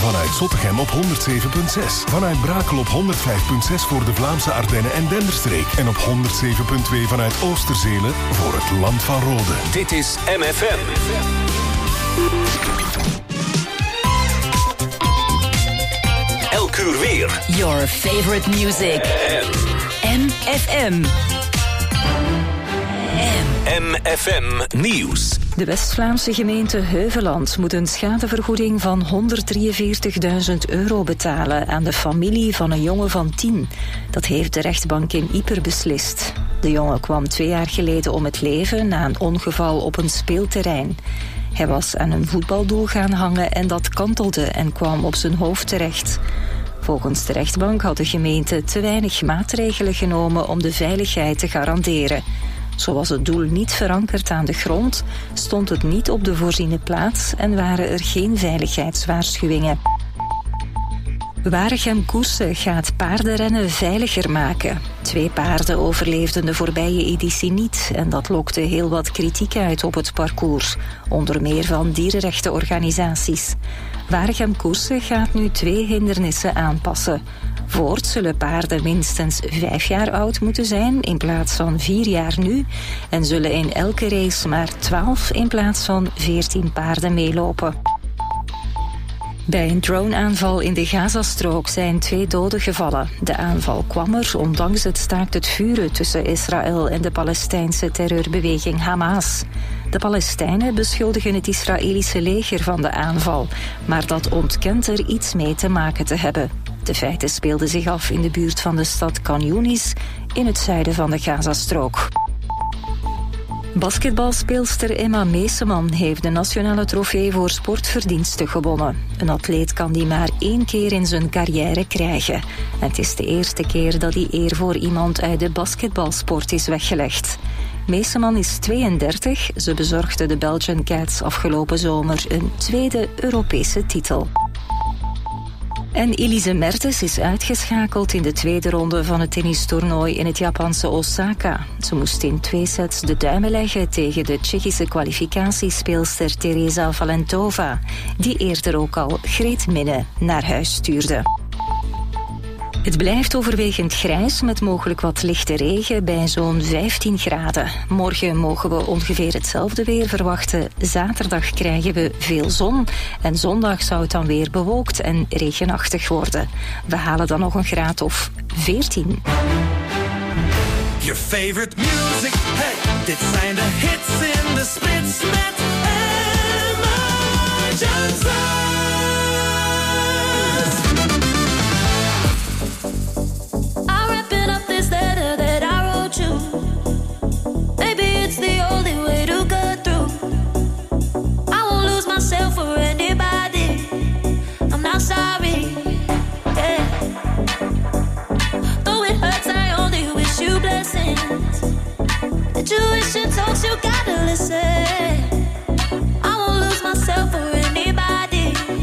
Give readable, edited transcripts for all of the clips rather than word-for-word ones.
Vanuit Zottegem op 107.6. Vanuit Brakel op 105.6 voor de Vlaamse Ardennen en Denderstreek. En op 107.2 vanuit Oosterzele voor het Land van Rode. Dit is MFM. Elk uur weer. Your favorite music. MFM. MFM Nieuws. De West-Vlaamse gemeente Heuveland moet een schadevergoeding van €143.000 betalen aan de familie van een jongen van 10. Dat heeft de rechtbank in Ieper beslist. De jongen kwam 2 jaar geleden om het leven na een ongeval op een speelterrein. Hij was aan een voetbaldoel gaan hangen en dat kantelde en kwam op zijn hoofd terecht. Volgens de rechtbank had de gemeente te weinig maatregelen genomen om de veiligheid te garanderen. Zo was het doel niet verankerd aan de grond, stond het niet op de voorziene plaats en waren er geen veiligheidswaarschuwingen. Waregem-Koersen gaat paardenrennen veiliger maken. 2 paarden overleefden de voorbije editie niet en dat lokte heel wat kritiek uit op het parcours, onder meer van dierenrechtenorganisaties. Waregem-Koersen gaat nu 2 hindernissen aanpassen. Voort zullen paarden minstens 5 jaar oud moeten zijn in plaats van 4 jaar nu en zullen in elke race maar 12 in plaats van 14 paarden meelopen. Bij een droneaanval in de Gazastrook zijn 2 doden gevallen. De aanval kwam er ondanks het staakt het vuren tussen Israël en de Palestijnse terreurbeweging Hamas. De Palestijnen beschuldigen het Israëlische leger van de aanval, maar dat ontkent er iets mee te maken te hebben. De feiten speelden zich af in de buurt van de stad Khan Younis in het zuiden van de Gazastrook. Basketbalspeelster Emma Meeseman heeft de nationale trofee voor sportverdiensten gewonnen. Een atleet kan die maar 1 keer in zijn carrière krijgen. En het is de eerste keer dat die eer voor iemand uit de basketbalsport is weggelegd. Meeseman is 32. Ze bezorgde de Belgian Cats afgelopen zomer een 2e Europese titel. En Elise Mertens is uitgeschakeld in de 2e ronde van het tennistoernooi in het Japanse Osaka. Ze moest in 2 sets de duimen leggen tegen de Tsjechische kwalificatiespeelster Teresa Valentova, die eerder ook al Greet Minne naar huis stuurde. Het blijft overwegend grijs met mogelijk wat lichte regen bij zo'n 15 graden. Morgen mogen we ongeveer hetzelfde weer verwachten. Zaterdag krijgen we veel zon en zondag zou het dan weer bewolkt en regenachtig worden. We halen dan nog een graad of 14. Your favorite music, hey, dit zijn de hits in de spits met Emma Johnson. Sorry, yeah. Though it hurts, I only wish you blessings. The tuition talks, you gotta listen. I won't lose myself for anybody.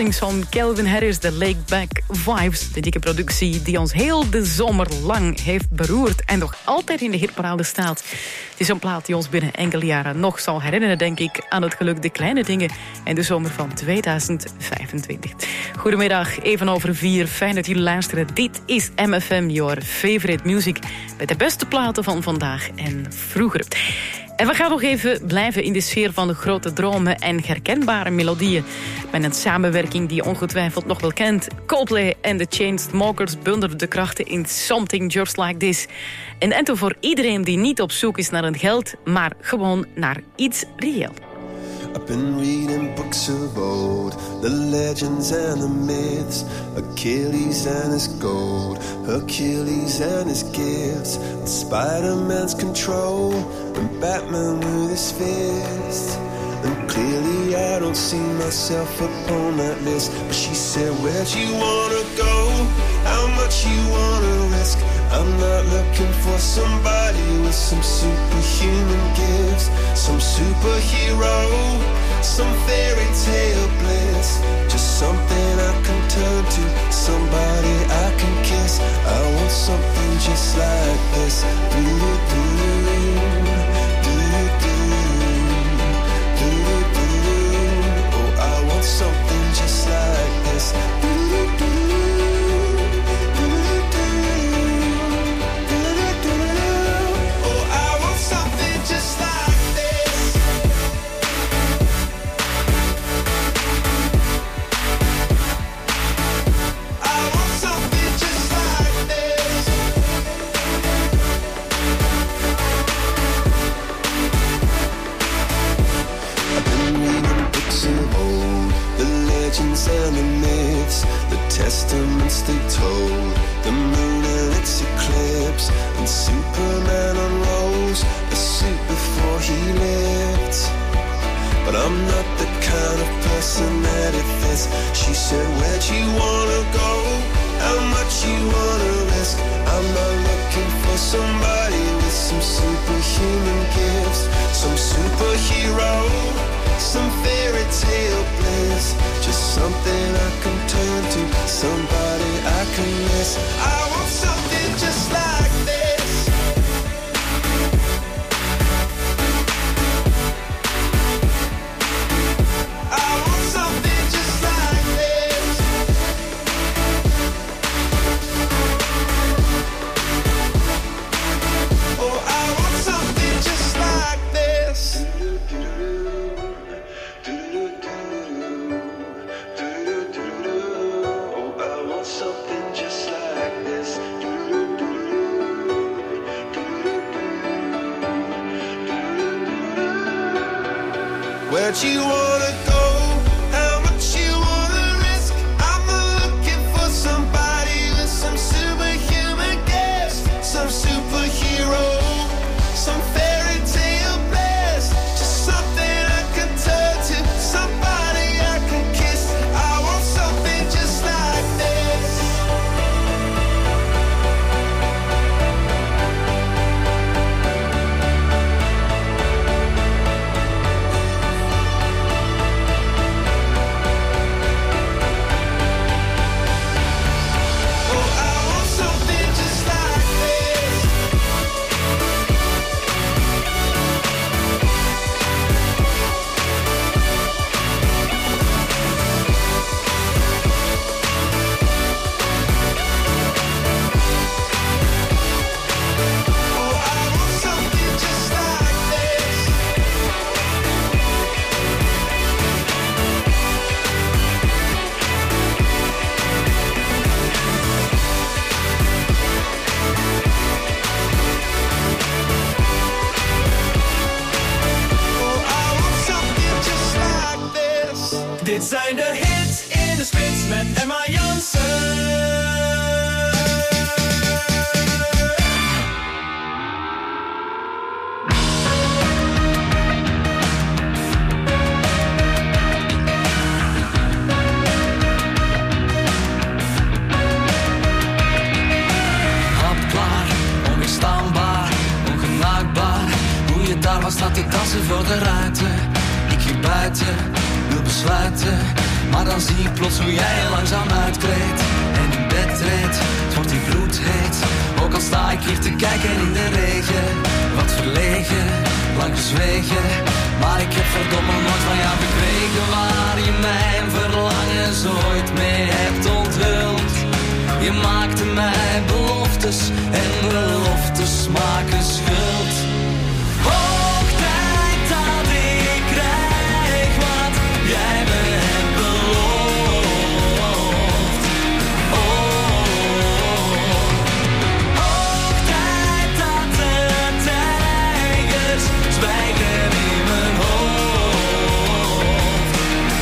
Blessings van Calvin Harris, de Lakeback Vibes. De dikke productie die ons heel de zomer lang heeft beroerd en nog altijd in de hitparade staat. Het is een plaat die ons binnen enkele jaren nog zal herinneren, denk ik, aan het geluk de kleine dingen en de zomer van 2025. Goedemiddag, even over 4. Fijn dat jullie luisteren. Dit is MFM, your favorite music, met de beste platen van vandaag en vroeger. En we gaan nog even blijven in de sfeer van de grote dromen en herkenbare melodieën. Met een samenwerking die je ongetwijfeld nog wel kent. Coldplay en The Chainsmokers bundelden de krachten in Something Just Like This. Een anthem voor iedereen die niet op zoek is naar een geld, maar gewoon naar iets reëel. I've been reading books of old, the legends and the myths, Achilles and his gold, Hercules and his gifts, and Spider-Man's control, and Batman with his fist. And clearly I don't see myself upon that list. But she said, where'd you wanna go? How much you wanna risk? I'm not looking for somebody with some superhuman gifts, some superhero, some fairy tale bliss. Just something I can turn to, somebody I can kiss. I want something just like this. Oh, I want something just like this. And the myths, the testaments they told, the moon and its eclipse, and Superman unrolls a suit before he lived. But I'm not the kind of person that it fits. She said, where'd you wanna go? How much you wanna risk? I'm not looking for somebody with some superhuman gifts, some superhero, some fairy tale bliss. Just something I can turn to, somebody I can miss. I want something just like this. I want something just like this. Oh, I want something just like this. Where'd you wanna go? How much you wanna risk? I'm not looking for somebody with some superhuman gifts, some superhero, some fairy tale bliss. Just something I can turn to, somebody I can kiss. I want something just like this. Dit zijn de hits in de spits met Emma Jansen. Hapklaar, onweerstaanbaar, ongenaakbaar. Hoe je daar was staat te dansen voor de ruiten. Ik hier buiten wil besluiten, maar dan zie ik plots jij je langzaam uitkleedt en in bed treedt. Het wordt hier bloedheet, ook al sta ik hier te kijken in de regen. Wat verlegen, lang gezwegen, maar ik heb verdomme nooit van jou gekregen. Waar je mijn verlangens ooit mee hebt onthuld. Je maakte mij beloftes en beloftes maken schuld. Hoog tijd dat ik krijg wat jij me hebt beloofd. Hoog tijd dat de tijgers zwijgen in mijn hoofd.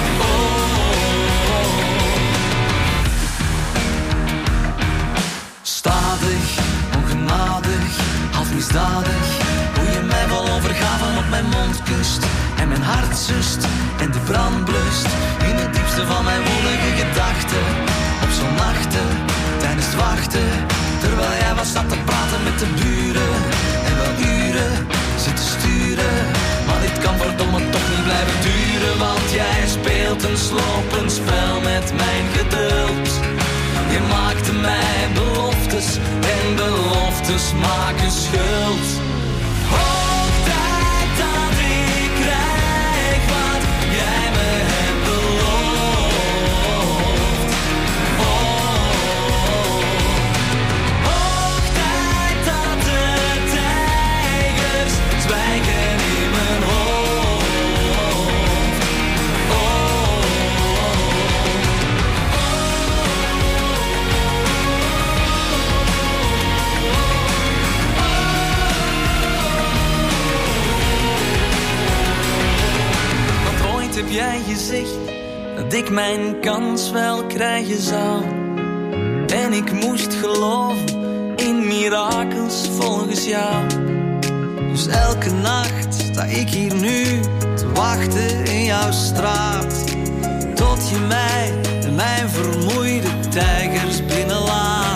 Stadig, ongenadig, half misdadig. Hoe je mij vol overgaven op mijn mond kust. En mijn hart zust en de brand blust. In het diepste van mijn woelige gedachten. Op zo'n nachten, tijdens het wachten. Terwijl jij was zat te praten met de buren. En wel uren zitten sturen. Maar dit kan verdomme toch niet blijven duren. Want jij speelt een slopend spel met mijn geduld. Je maakte mij beloftes en beloftes maken schuld. Hoog tijd dat ik krijg wat jij me hebt beloofd. Hoog tijd dat de tijgers zwijgen in mijn hoofd. Heb jij gezegd dat ik mijn kans wel krijgen zou? En ik moest geloven in mirakels volgens jou. Dus elke nacht sta ik hier nu te wachten in jouw straat. Tot je mij en mijn vermoeide tijgers binnenlaat.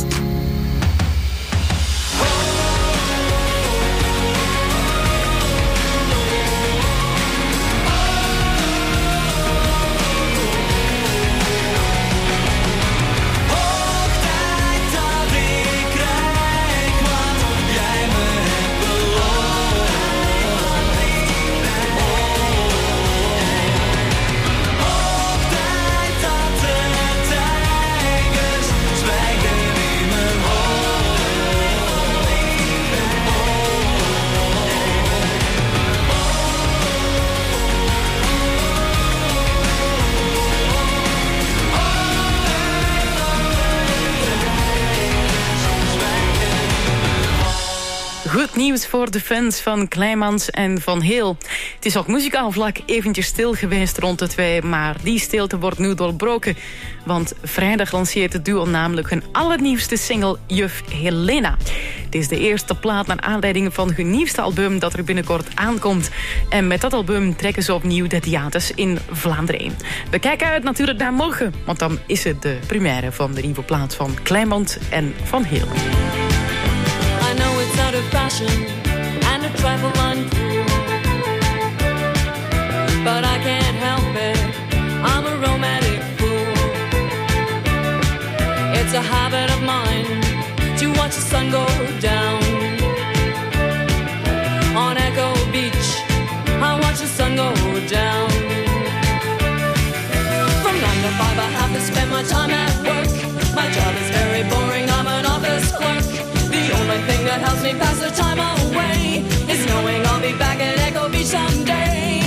Goed nieuws voor de fans van Kleimans en Van Heel. Het is op muzikaal vlak eventjes stil geweest rond de twee, maar die stilte wordt nu doorbroken. Want vrijdag lanceert het duo namelijk hun allernieuwste single Juf Helena. Het is de eerste plaat naar aanleiding van hun nieuwste album dat er binnenkort aankomt. En met dat album trekken ze opnieuw de theaters in Vlaanderen. We kijken uit natuurlijk naar morgen, want dan is het de première van de nieuwe plaat van Kleimans en Van Heel. I know it's out of fashion and a trifle uncool, but I can't help it, I'm a romantic fool. It's a habit of mine to watch the sun go down. On Echo Beach, I watch the sun go down. From 9 to 5 I have to spend my time at work. My job is very boring, I'm an office clerk. The only thing that helps me pass the time away is knowing I'll be back at Echo Beach someday.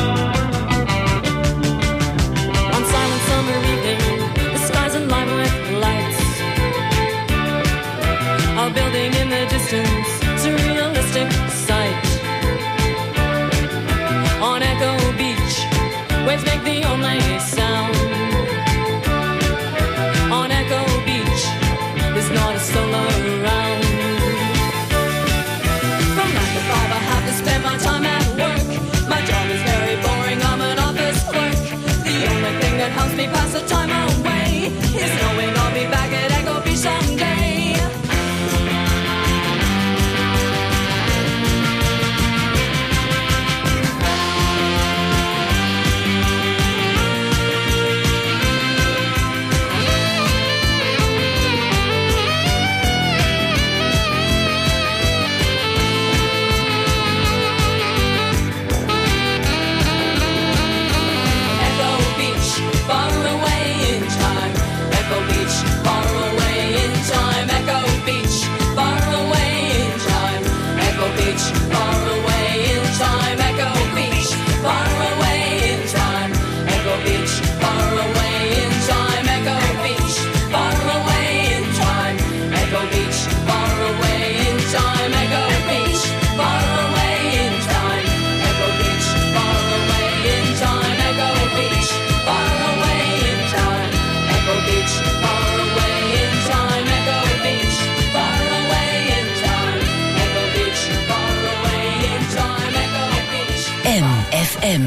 On silent summer evening, the skies alive with MFM.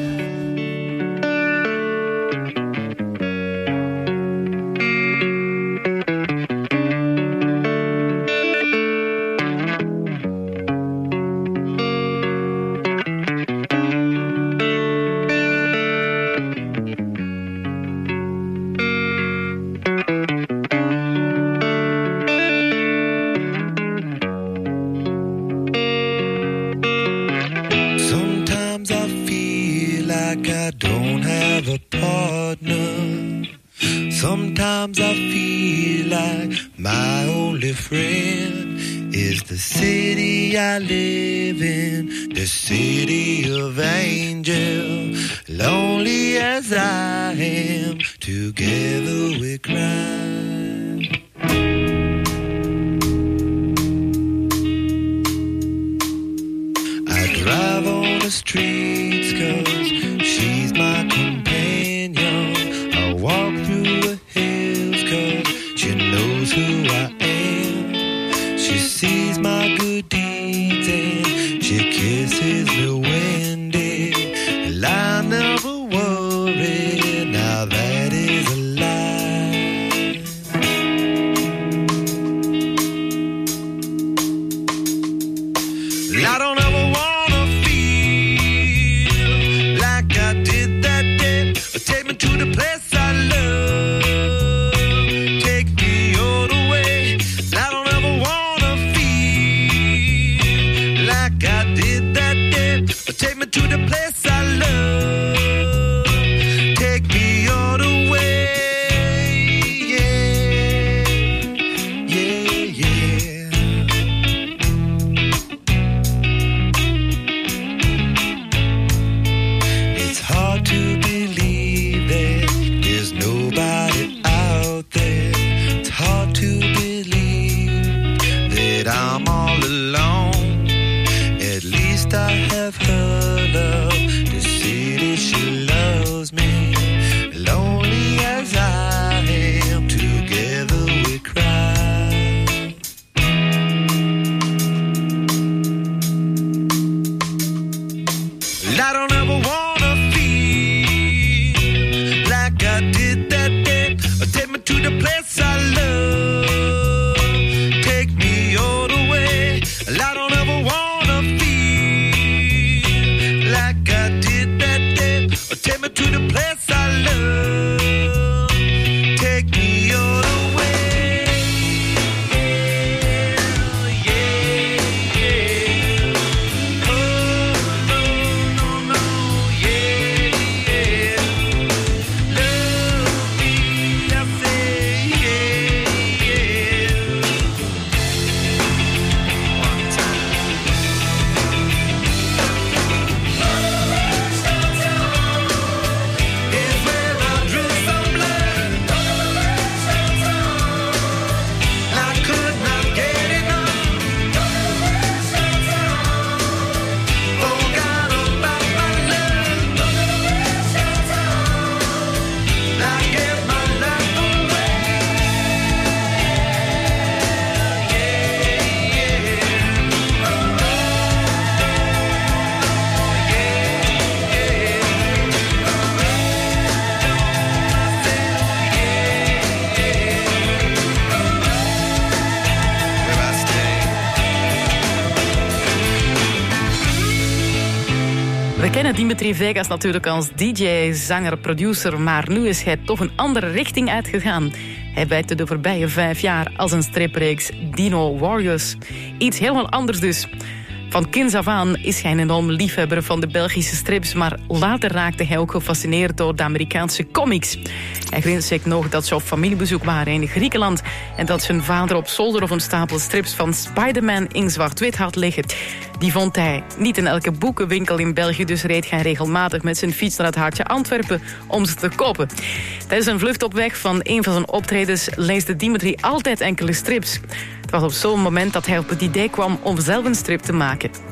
We kennen Dimitri Vegas natuurlijk als DJ, zanger, producer, maar nu is hij toch een andere richting uitgegaan. Hij werkte de voorbije 5 jaar als een stripreeks Dino Warriors. Iets helemaal anders dus. Van kinds af aan is hij een enorm liefhebber van de Belgische strips, maar later raakte hij ook gefascineerd door de Amerikaanse comics. Hij herinnert zich nog dat ze op familiebezoek waren in Griekenland en dat zijn vader op zolder of een stapel strips van Spider-Man in zwart-wit had liggen. Die vond hij niet in elke boekenwinkel in België, dus reed hij regelmatig met zijn fiets naar het hartje Antwerpen om ze te kopen. Tijdens een vlucht op weg van een van zijn optredens leesde Dimitri altijd enkele strips. Het was op zo'n moment dat hij op het idee kwam om zelf een strip te maken.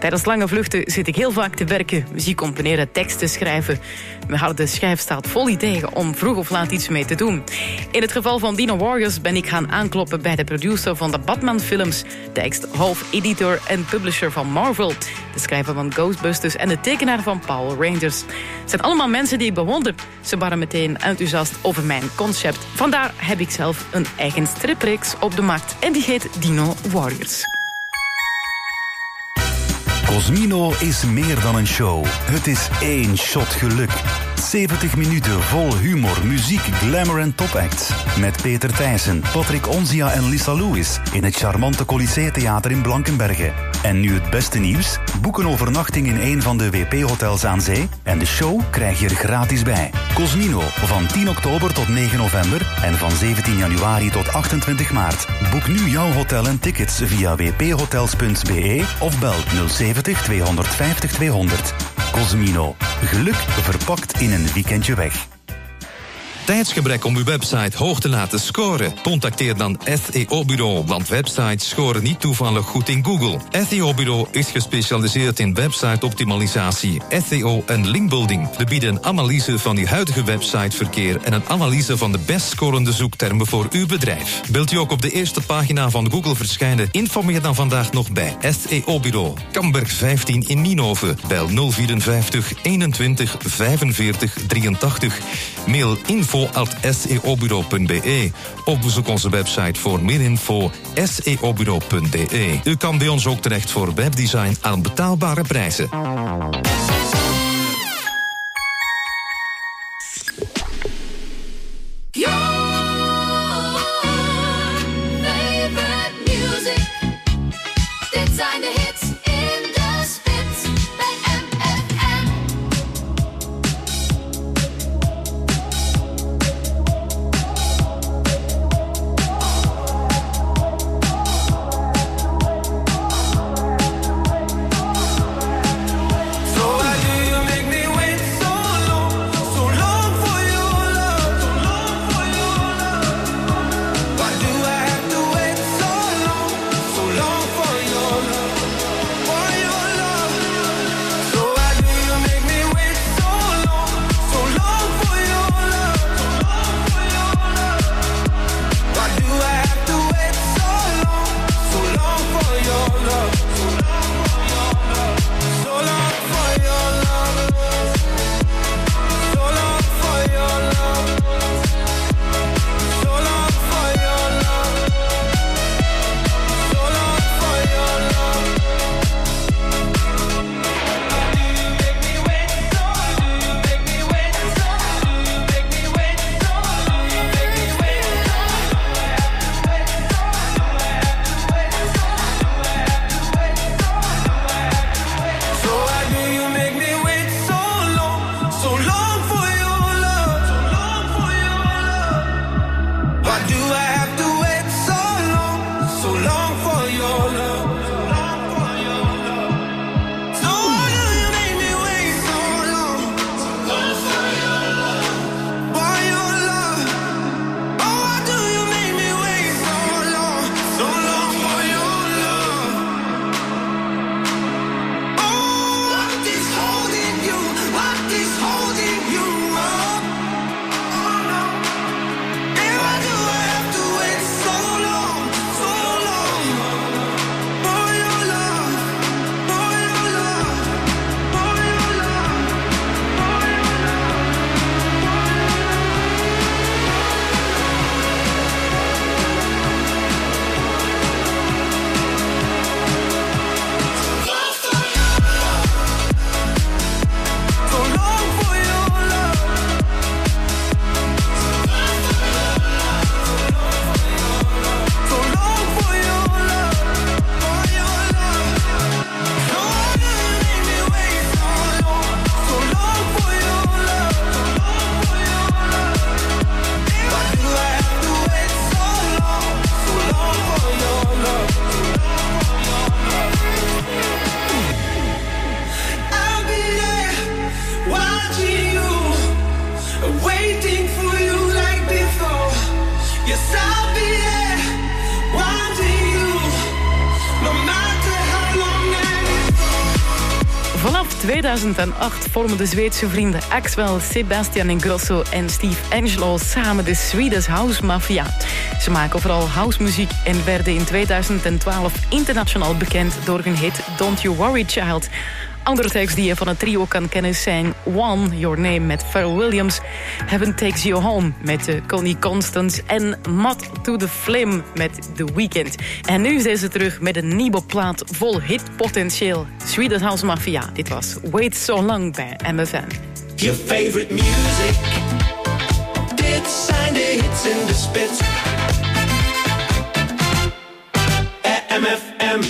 Tijdens lange vluchten zit ik heel vaak te werken, muziek componeren, teksten schrijven. Mijn harde schijf staat vol ideeën om vroeg of laat iets mee te doen. In het geval van Dino Warriors ben ik gaan aankloppen bij de producer van de Batman-films, de ex-hoofd-editor en publisher van Marvel, de schrijver van Ghostbusters en de tekenaar van Power Rangers. Het zijn allemaal mensen die ik bewonder. Ze waren meteen enthousiast over mijn concept. Vandaar heb ik zelf een eigen stripreeks op de markt en die heet Dino Warriors. Cosmino is meer dan een show. Het is één shot geluk. 70 minuten vol humor, muziek, glamour en topacts. Met Peter Thijssen, Patrick Onzia en Lisa Lewis in het charmante Colisée Theater in Blankenberge. En nu het beste nieuws? Boek een overnachting in een van de WP-hotels aan zee en de show krijg je er gratis bij. Cosmino, van 10 oktober tot 9 november en van 17 januari tot 28 maart. Boek nu jouw hotel en tickets via wphotels.be of bel 070 250 200. Cosmino, geluk verpakt in een weekendje weg. Tijdsgebrek om uw website hoog te laten scoren? Contacteer dan SEO Bureau, want websites scoren niet toevallig goed in Google. SEO Bureau is gespecialiseerd in website-optimalisatie, SEO en linkbuilding. We bieden een analyse van uw huidige websiteverkeer en een analyse van de best scorende zoektermen voor uw bedrijf. Wilt u ook op de eerste pagina van Google verschijnen? Informeer dan vandaag nog bij SEO Bureau. Kamberg 15 in Nienhoven. Bel 054 21 45 83. Mail info@seobureau.be of bezoek onze website voor meer info seobureau.be. U kan bij ons ook terecht voor webdesign aan betaalbare prijzen. 2008 vormen de Zweedse vrienden Axwell, Sebastian Ingrosso en Steve Angelo samen de Swedish House Mafia. Ze maken vooral housemuziek en werden in 2012 internationaal bekend door hun hit Don't You Worry Child. Andere tracks die je van het trio kan kennen zijn One, Your Name met Pharrell Williams, Heaven Takes You Home met Connie Constance en Mad to the Flame met The Weeknd. En nu zijn ze terug met een nieuwe plaat vol hitpotentieel. Swedish House Mafia, dit was Wait So Long bij MFM. Your favorite music, dit zijn de hits in de spits. MFM.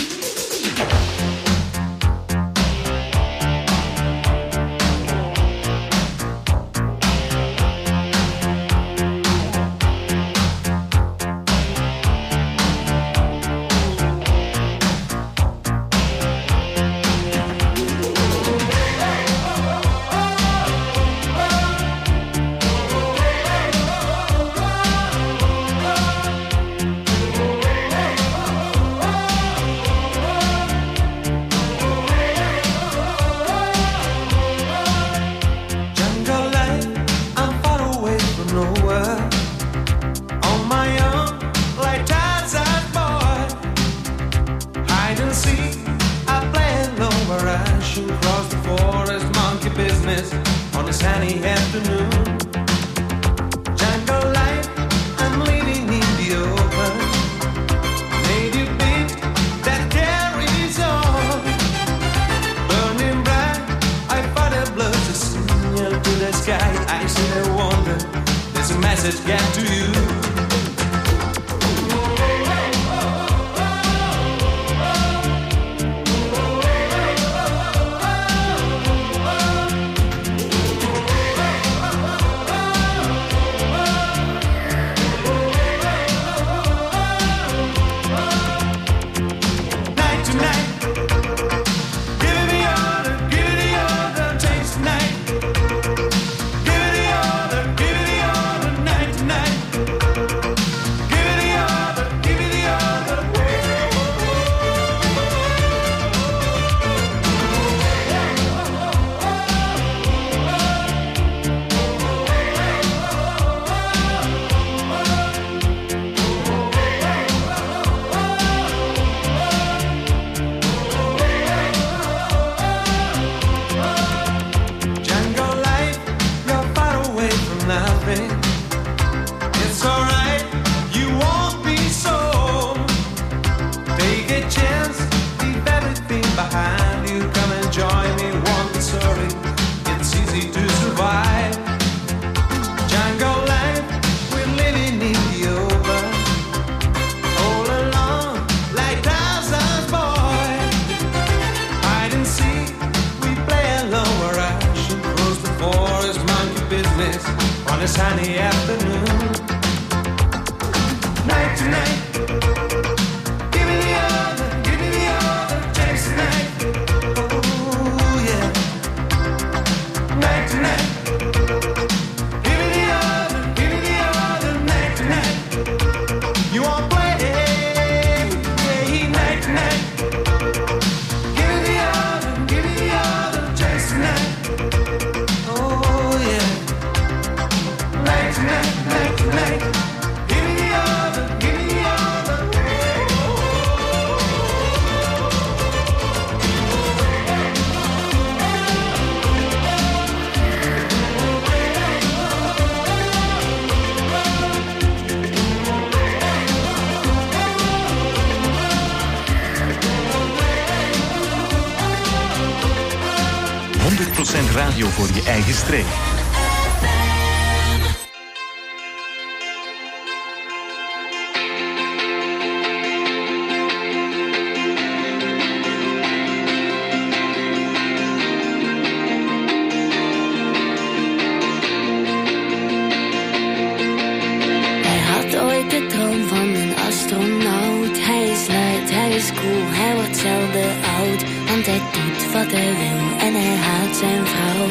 Radio voor je eigen streek. Hij had ooit de droom van een astronaut. Hij is luid, hij is cool, hij wordt zelden oud. Want hij doet wat hij wil en hij haat zijn vrouw.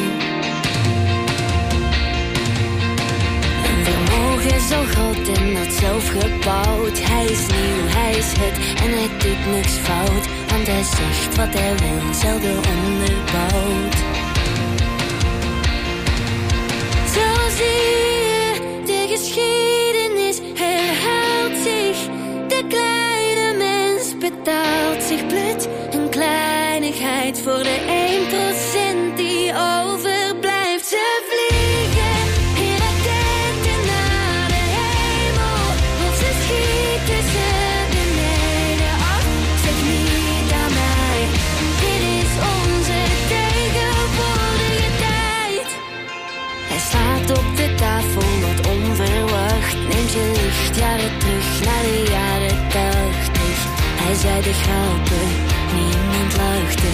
Een vermogen zo groot en dat zelf gebouwd. Hij is nieuw, hij is het en hij doet niks fout. Want want hij zegt wat hij wil, zelden onderbouwd. Zo zie je, de geschiedenis herhaalt zich. De kleine mens betaalt zich blut. Een kleinigheid voor de 1% die overblijft. Ze vliegen in raketen naar de hemel, of ze schieten ze beneden af. Zeg niet aan mij, dit is onze tegenwoordige tijd. Hij slaat op de tafel wat onverwacht, neemt je lichtjaren terug naar de jaren 80. Hij zei de grappen, niemand lachte.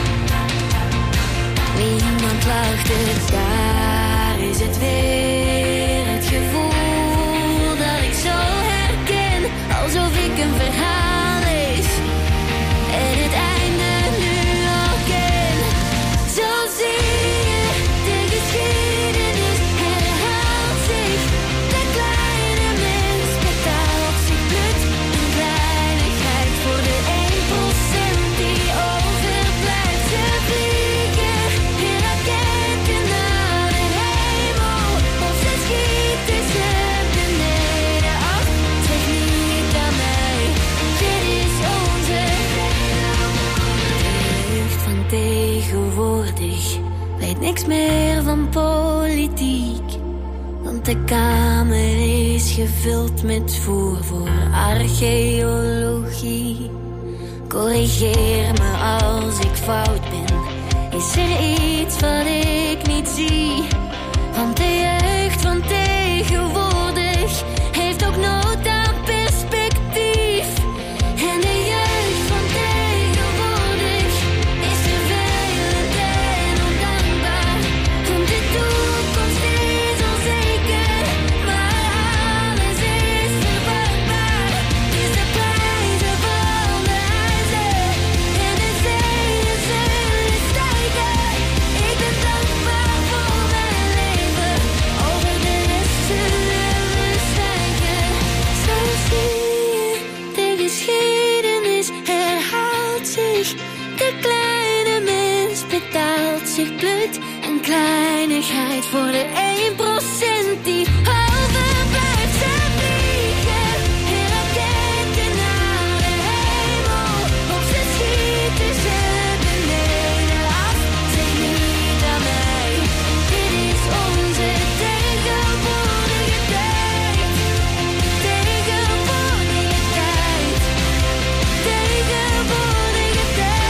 Niemand lachte, daar is het weer. Het gevoel dat ik zo herken, alsof ik een verhaal lees en het einde nu al ken. Zo zie je, de geschiedenis herhaalt zich. De kleine mens betaalt zich blut. Een kleinigheid voor de 1% die overblijft. Ze vliegen in raketen naar de hemel, of ze schieten ze beneden af. Zeg niet aan mij, dit is onze jeugd van tegenwoordig. Weet niks meer van politiek, want de kamer is gevuld met voer voor archeologie. Corrigeer me als ik fout ben, is er iets wat ik niet zie? Want de jeugd van tegenwoordig heeft ook nood aan perspectief. En de jeugd van tegenwoordig is vervelend en ondankbaar. Want de toekomst is onzeker, maar alles is verwachbaar. Dus de prijzen van de huizen en de zeeën zullen stijgen. Ik ben dankbaar voor mijn leven, over de rest zullen we zwijgen. Zo zie je, de geschiedenis herhaalt zich. De kleine mens betaalt zich blut. Een kleinigheid voor de 1% die overblijft. Ze vliegen in raketen naar de hemel, of ze schieten ze beneden af. Zeg niet aan mij, dit is onze tegenwoordige tijd. Tegenwoordige tijd. Tegenwoordige tijd.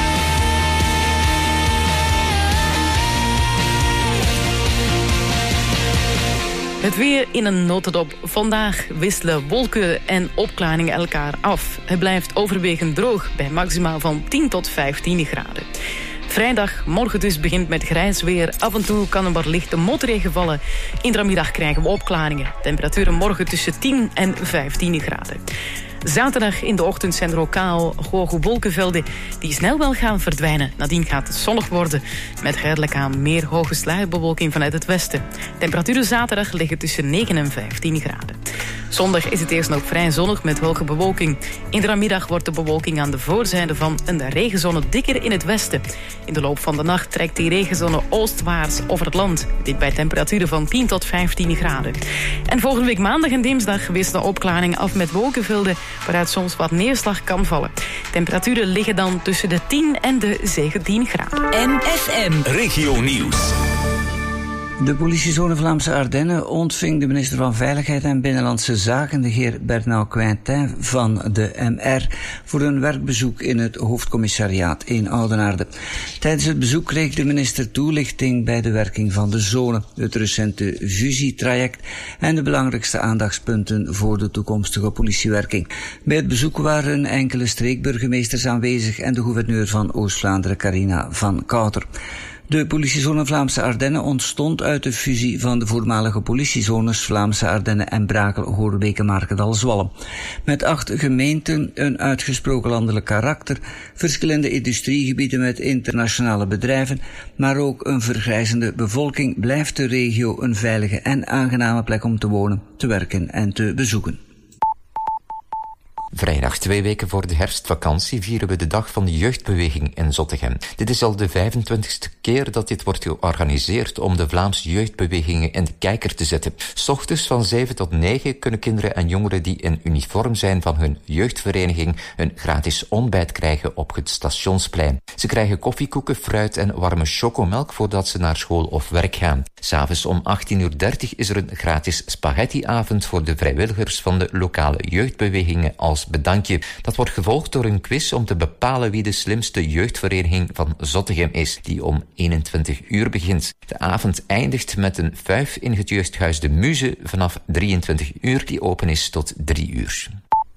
Het weer in een notendop. Vandaag wisselen wolken en opklaringen elkaar af. Het blijft overwegend droog bij maximaal van 10 tot 15 graden. Vrijdag, morgen dus, begint met grijs weer. Af en toe kan er wat lichte motregen vallen. In de middag krijgen we opklaringen. Temperaturen morgen tussen 10 en 15 graden. Zaterdag in de ochtend zijn er lokaal hoge wolkenvelden die snel wel gaan verdwijnen. Nadien gaat het zonnig worden met geleidelijk aan meer hoge sluierbewolking vanuit het westen. Temperaturen zaterdag liggen tussen 9 en 15 graden. Zondag is het eerst nog vrij zonnig met hoge bewolking. In de namiddag wordt de bewolking aan de voorzijde van een regenzone dikker in het westen. In de loop van de nacht trekt die regenzone oostwaarts over het land. Dit bij temperaturen van 10 tot 15 graden. En volgende week maandag en dinsdag wisselen opklaringen af met wolkenvelden waaruit soms wat neerslag kan vallen. Temperaturen liggen dan tussen de 10 en de 17 graden. MFM Regio Nieuws. De politiezone Vlaamse Ardennen ontving de minister van Veiligheid en Binnenlandse Zaken, de heer Bernard Cointin van de MR, voor een werkbezoek in het hoofdcommissariaat in Oudenaarde. Tijdens het bezoek kreeg de minister toelichting bij de werking van de zone, het recente fusietraject en de belangrijkste aandachtspunten voor de toekomstige politiewerking. Bij het bezoek waren enkele streekburgemeesters aanwezig en de gouverneur van Oost-Vlaanderen, Carina van Kouter. De politiezone Vlaamse Ardennen ontstond uit de fusie van de voormalige politiezones Vlaamse Ardennen en Brakel, Hoorbeek en Markendal-Zwallen. Met 8 gemeenten, een uitgesproken landelijk karakter, verschillende industriegebieden met internationale bedrijven, maar ook een vergrijzende bevolking, blijft de regio een veilige en aangename plek om te wonen, te werken en te bezoeken. Vrijdag, 2 weken voor de herfstvakantie, vieren we de Dag van de Jeugdbeweging in Zottegem. Dit is al de 25e keer dat dit wordt georganiseerd om de Vlaamse jeugdbewegingen in de kijker te zetten. 's Ochtends van 7 tot 9 kunnen kinderen en jongeren die in uniform zijn van hun jeugdvereniging een gratis ontbijt krijgen op het stationsplein. Ze krijgen koffiekoeken, fruit en warme chocomelk voordat ze naar school of werk gaan. 's Avonds om 18:30 is er een gratis spaghettiavond voor de vrijwilligers van de lokale jeugdbewegingen als bedankje. Dat wordt gevolgd door een quiz om te bepalen wie de slimste jeugdvereniging van Zottegem is, die om 21 uur begint. De avond eindigt met een fuif in het jeugdhuis De Muze vanaf 23 uur, die open is tot 3 uur.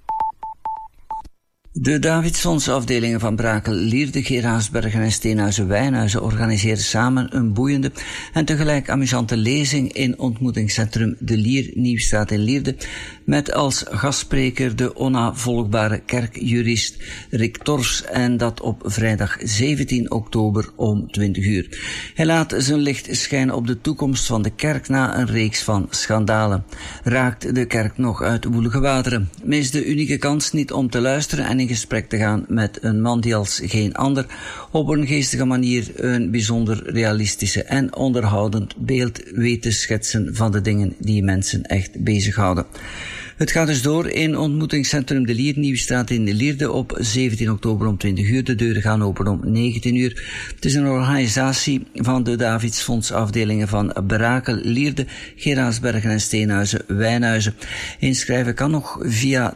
De Davidsfondsafdelingen van Brakel, Lierde, Geraardsbergen en Steenhuizen-Wijnhuizen organiseren samen een boeiende en tegelijk amusante lezing in ontmoetingscentrum De Lier, Nieuwstraat in Lierde, met als gastspreker de onnavolgbare kerkjurist Rick Tors, en dat op vrijdag 17 oktober om 20 uur. Hij laat zijn licht schijnen op de toekomst van de kerk na een reeks van schandalen. Raakt de kerk nog uit woelige wateren? Mis de unieke kans niet om te luisteren en in gesprek te gaan met een man die als geen ander op een geestige manier een bijzonder realistische en onderhoudend beeld weet te schetsen van de dingen die mensen echt bezighouden. Het gaat dus door in ontmoetingscentrum De Lier, Nieuwstraat in Lierde op 17 oktober om 20 uur. De deuren gaan open om 19 uur. Het is een organisatie van de Davidsfondsafdelingen van Brakel, Lierde, Geraardsbergen en Steenhuizen-Wijnhuizen. Inschrijven kan nog via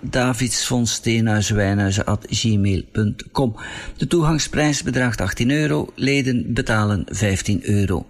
davidsfonds-steenhuizen-wijnhuizen@gmail.com. De toegangsprijs bedraagt €18. Leden betalen €15.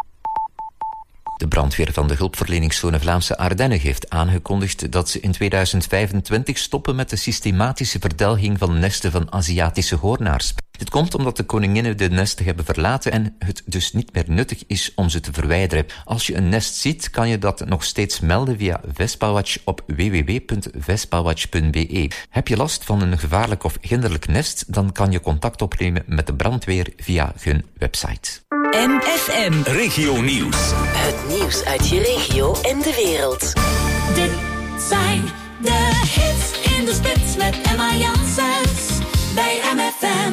De brandweer van de hulpverleningszone Vlaamse Ardennen heeft aangekondigd dat ze in 2025 stoppen met de systematische verdelging van nesten van Aziatische hoornaars. Dit komt omdat de koninginnen de nesten hebben verlaten en het dus niet meer nuttig is om ze te verwijderen. Als je een nest ziet, kan je dat nog steeds melden via Vespawatch op www.vespawatch.be. Heb je last van een gevaarlijk of hinderlijk nest, dan kan je contact opnemen met de brandweer via hun website. MFM Regio Nieuws. Het nieuws uit je regio en de wereld. Dit zijn de hits in de spits met Emma Janssens bij MFM.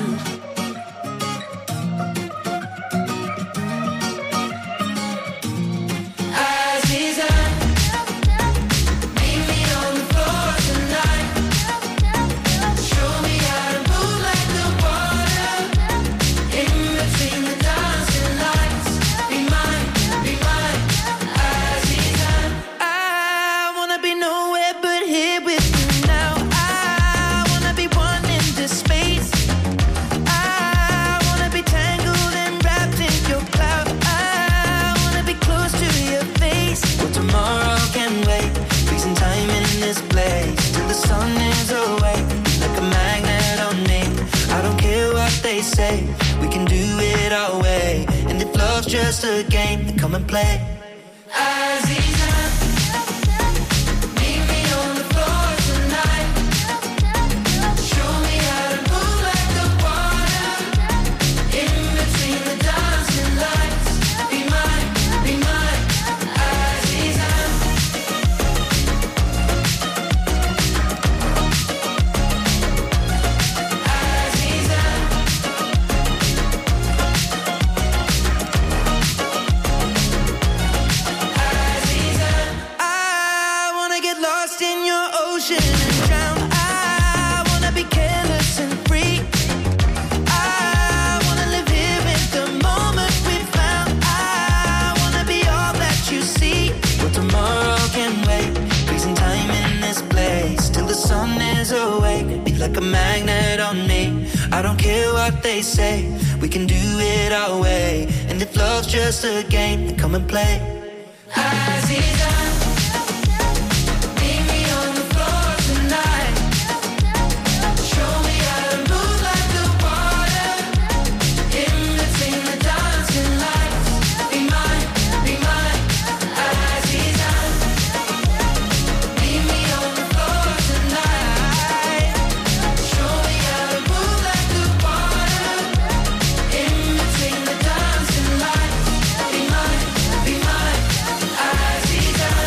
Say we can do it our way, and if love's just a game, then come and play. Aziza, meet me on the floor tonight. Show me how to move like the water in between the dancing lights. Be mine, Aziza. Like a magnet on me, I don't care what they say. We can do it our way, and if love's just a game, then come and play. Aziza, meet me on the floor tonight. Show me how to move like the water in between the dancing lights. Be mine, Aziza. Meet me on the floor tonight. Show me how to move like the water in between the dancing lights. Be mine, Aziza.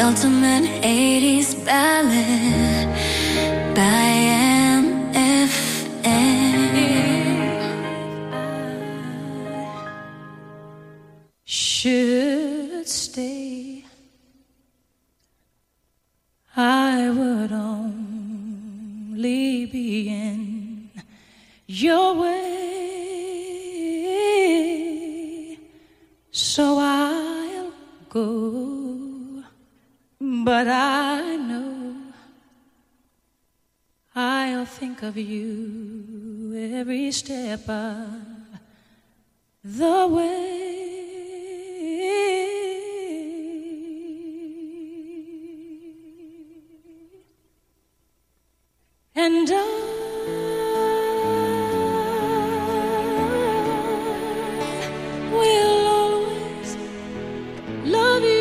ultimate 80s ballad by MFM. Should stay, I would only be in your way, so I'll go. But I know I'll think of you every step of the way. And I will always love you.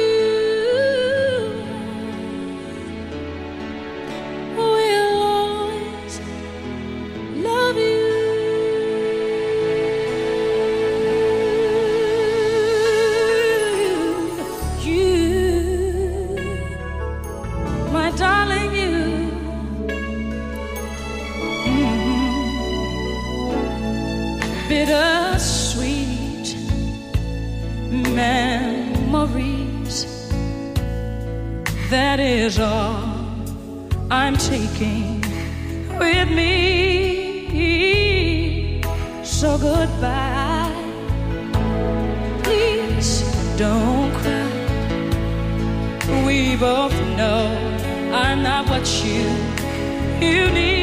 Bittersweet memories, that is all I'm taking with me. So goodbye, please don't cry. We both know I'm not what you need.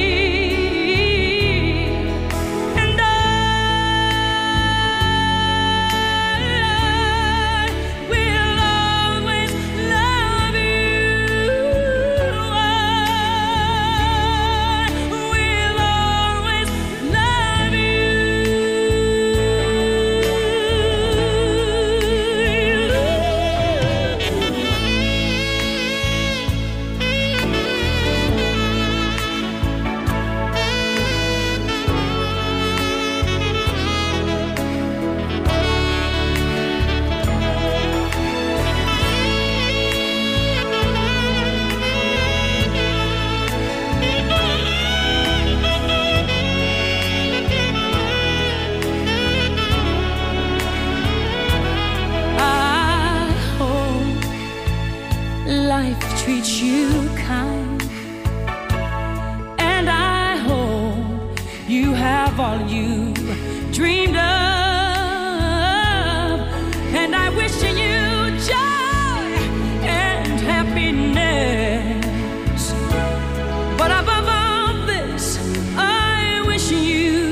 Treat you kind, and I hope you have all you dreamed of, and I wish you joy and happiness, but above all this I wish you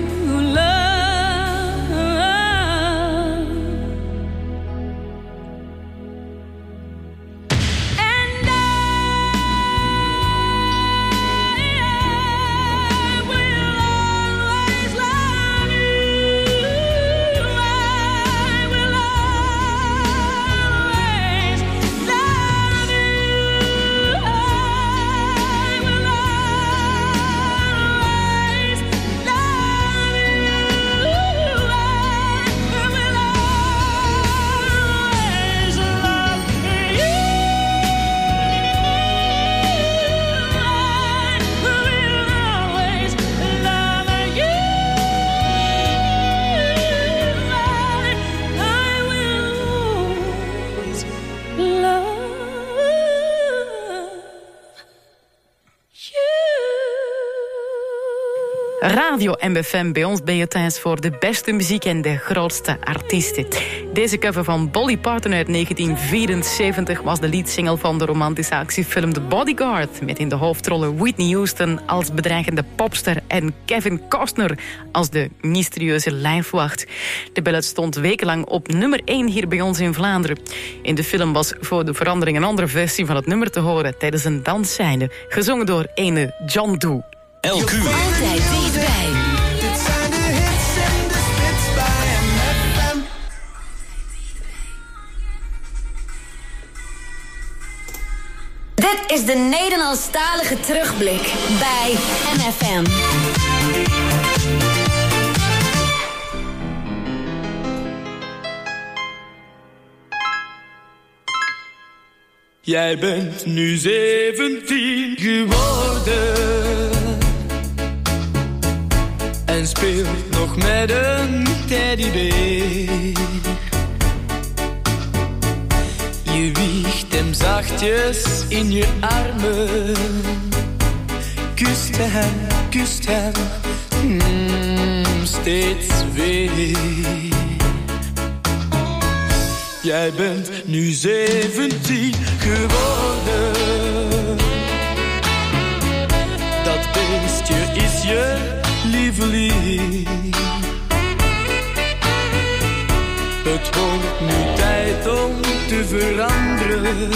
Radio MFM, bij ons ben je thuis voor de beste muziek en de grootste artiesten. Deze cover van Dolly Parton uit 1974 was de leadsingle van de romantische actiefilm The Bodyguard, met in de hoofdrollen Whitney Houston als bedreigende popster en Kevin Costner als de mysterieuze lijfwacht. De ballad stond wekenlang op nummer 1 hier bij ons in Vlaanderen. In de film was voor de verandering een andere versie van het nummer te horen tijdens een dansscène, gezongen door ene John Doe. Elk uur. Altijd dichtbij. Dit zijn de hits en de spits bij MFM. Dit is de Nederlandstalige terugblik bij MFM. Jij bent nu 17 geworden en speelt nog met een teddybeer. Je wiegt hem zachtjes in je armen, kust hem, steeds weer. Jij bent nu 17 geworden. Dat beestje is je lieveling. Het wordt nu tijd om te veranderen.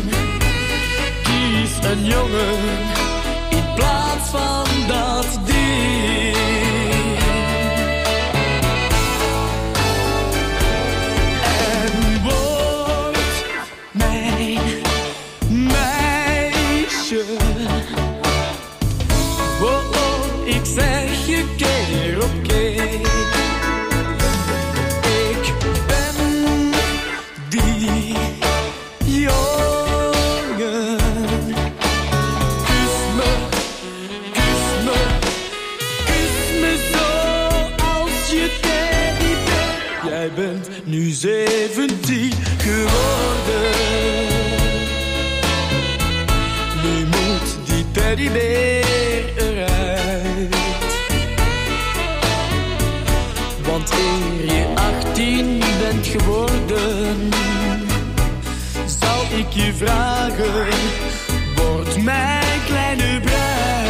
Kies een jongen in plaats van dat ding. Ik zeg je keer op keer, ik ben die jongen. Kus me zo als je teddy bent. Jij bent nu 17 geworden. Nu moet die teddybeer eruit. Want eer je 18 bent geworden, zal ik je vragen, word mijn kleine bruid.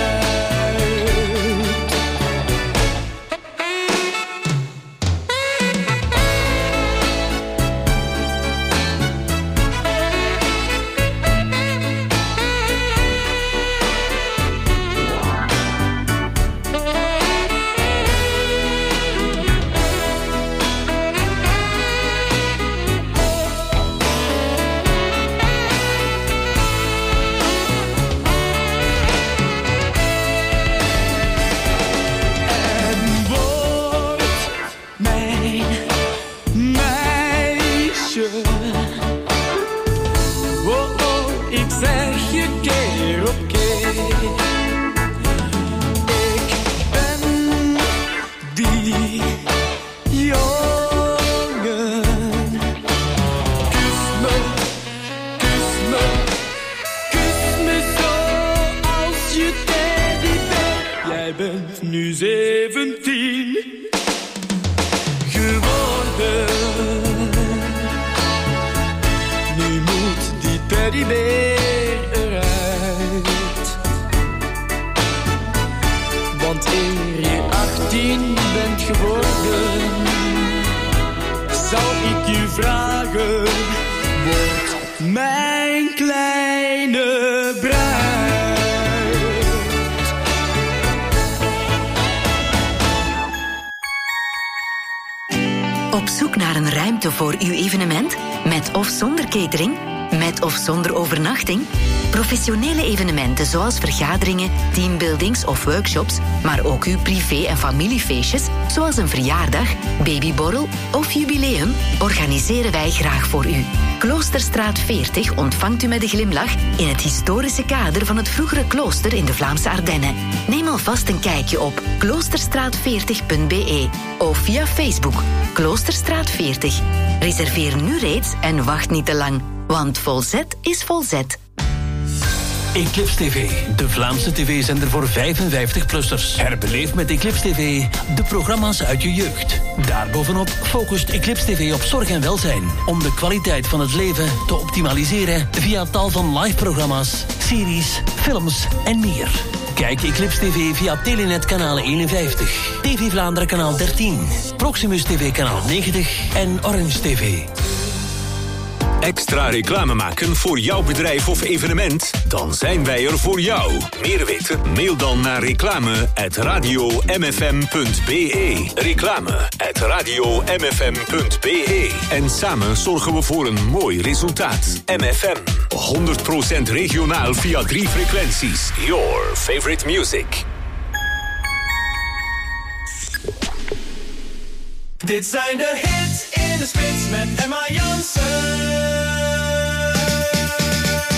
Nu 17 geworden. Nu moet die teddybeer eruit. Want eer je 18 bent geworden, zal ik je vragen, word mijn kleine bruid. Op zoek naar een ruimte voor uw evenement? Met of zonder catering? Met of zonder overnachting? Professionele evenementen zoals vergaderingen, teambuildings of workshops, maar ook uw privé- en familiefeestjes, zoals een verjaardag, babyborrel of jubileum, organiseren wij graag voor u. Kloosterstraat 40 ontvangt u met een glimlach in het historische kader van het vroegere klooster in de Vlaamse Ardennen. Neem alvast een kijkje op kloosterstraat40.be of via Facebook Kloosterstraat 40. Reserveer nu reeds en wacht niet te lang, want Volzet is volzet. Eclipse TV, de Vlaamse tv-zender voor 55-plussers. Herbeleef met Eclipse TV de programma's uit je jeugd. Daarbovenop focust Eclipse TV op zorg en welzijn, om de kwaliteit van het leven te optimaliseren via tal van live-programma's, series, films en meer. Kijk Eclipse TV via Telenet kanaal 51, TV Vlaanderen kanaal 13, Proximus TV kanaal 90 en Orange TV. Extra reclame maken voor jouw bedrijf of evenement? Dan zijn wij er voor jou. Meer weten? Mail dan naar reclame@radiomfm.be. Reclame@radiomfm.be. En samen zorgen we voor een mooi resultaat. MFM. 100% regionaal via 3 frequenties. Your favorite music. Dit zijn de hits in de spits met Emma Jansen.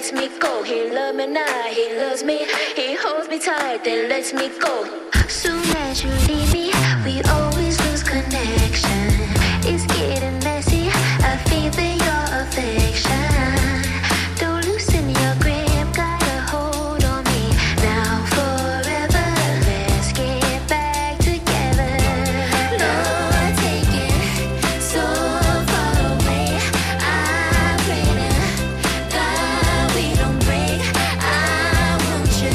lets me go. He loves me now, he loves me. He holds me tight, then lets me go. Soon as you leave me, we always lose connection. It's getting messy, I feel that your affection. Don't loosen your grip, got a hold on me. Now forever, let's get back together. Lord, take it so far away. I pray to God we don't break. I want you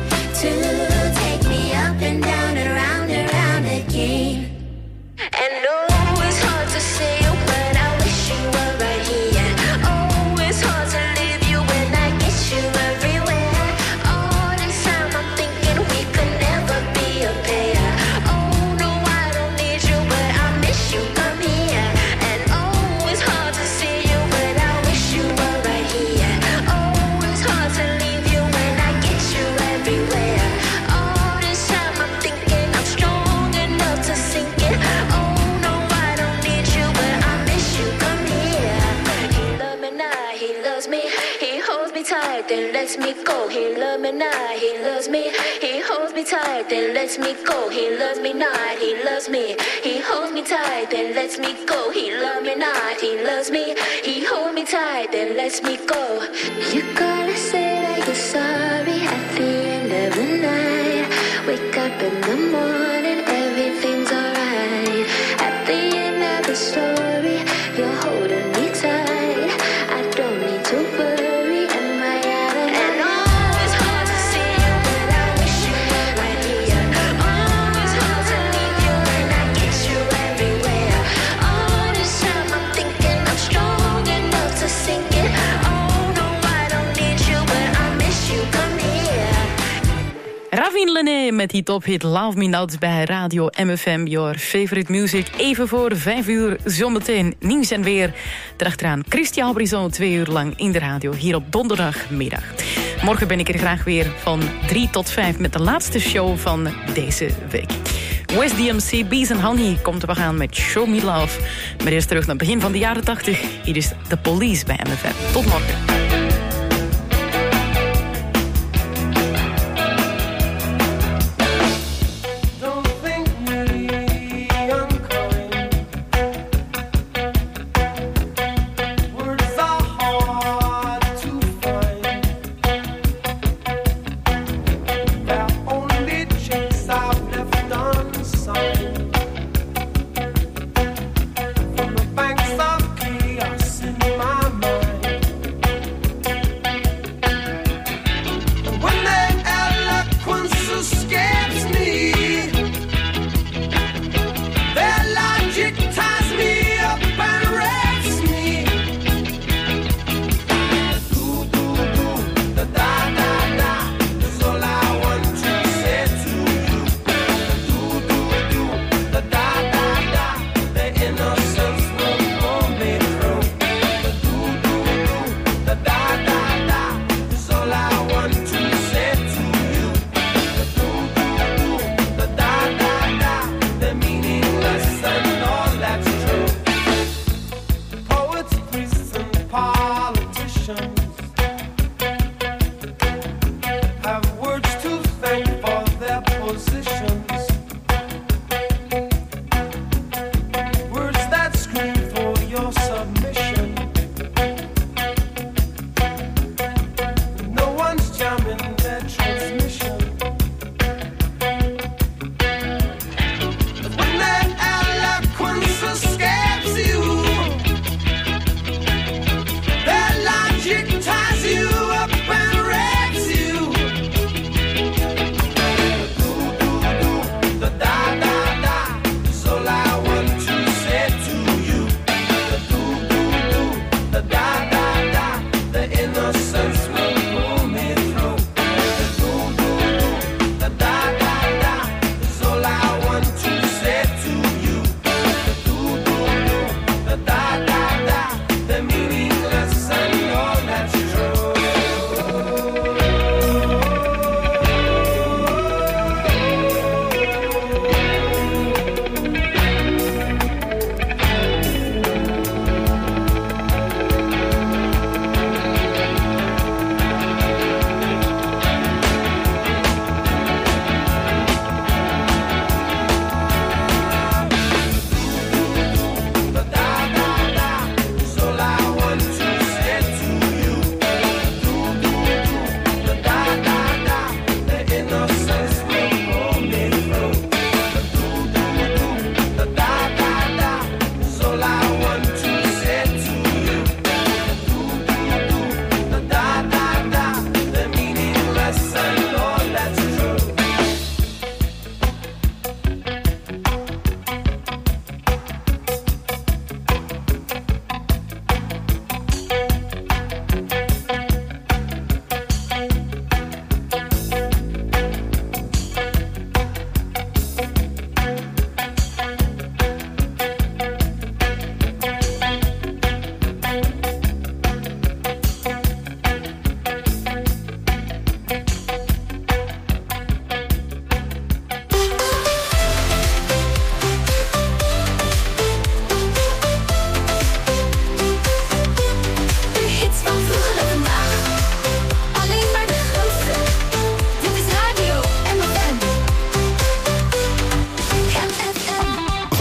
to take me up and down and round again. And oh, it's hard to say you, but I wish you were right here. Oh, it's hard to leave you when I get you everywhere. All this time I'm thinking we could never be a pair. Oh, no, I don't need you, but I miss you, come here. And oh, it's hard to see you, but I wish you were right here. Oh, it's hard to leave you when I get you everywhere. All this time I'm thinking I'm strong enough to sink it. Oh, no, I don't need you, but I miss you, come here. He loves me now, he loves me. He holds me tight, then lets me go. He loves me now, he loves me. He holds me tight, then lets me go. He loves me not, he loves me. He holds me tight, then lets me go. He loves me not, he loves me. He holds me tight, then lets me go. You gotta say that you're sorry at the end of the night. Wake up in the morning, everything's alright. At the end of the story, you're holding me tight. I don't need to worry, am I out of and oh, it's hard to see you, but I wish you were right here. Oh, it's hard to leave you when I get you everywhere. All this time I'm thinking I'm strong enough to sink it. Oh, no, I don't need you, but I miss you, come here. Ravin Lené met die tophit Love Me Not bij Radio MFM, your favorite music. Even voor 5 uur, zometeen nieuws en weer. Daarachteraan Christian Brison 2 uur lang in de radio, hier op donderdagmiddag. Morgen ben ik er graag weer van 3 tot 5 met de laatste show van deze week. West DMC, Bees and Honey komt we gaan met Show Me Love. Maar eerst terug naar het begin van de jaren 80. Hier is The Police bij MFM. Tot morgen.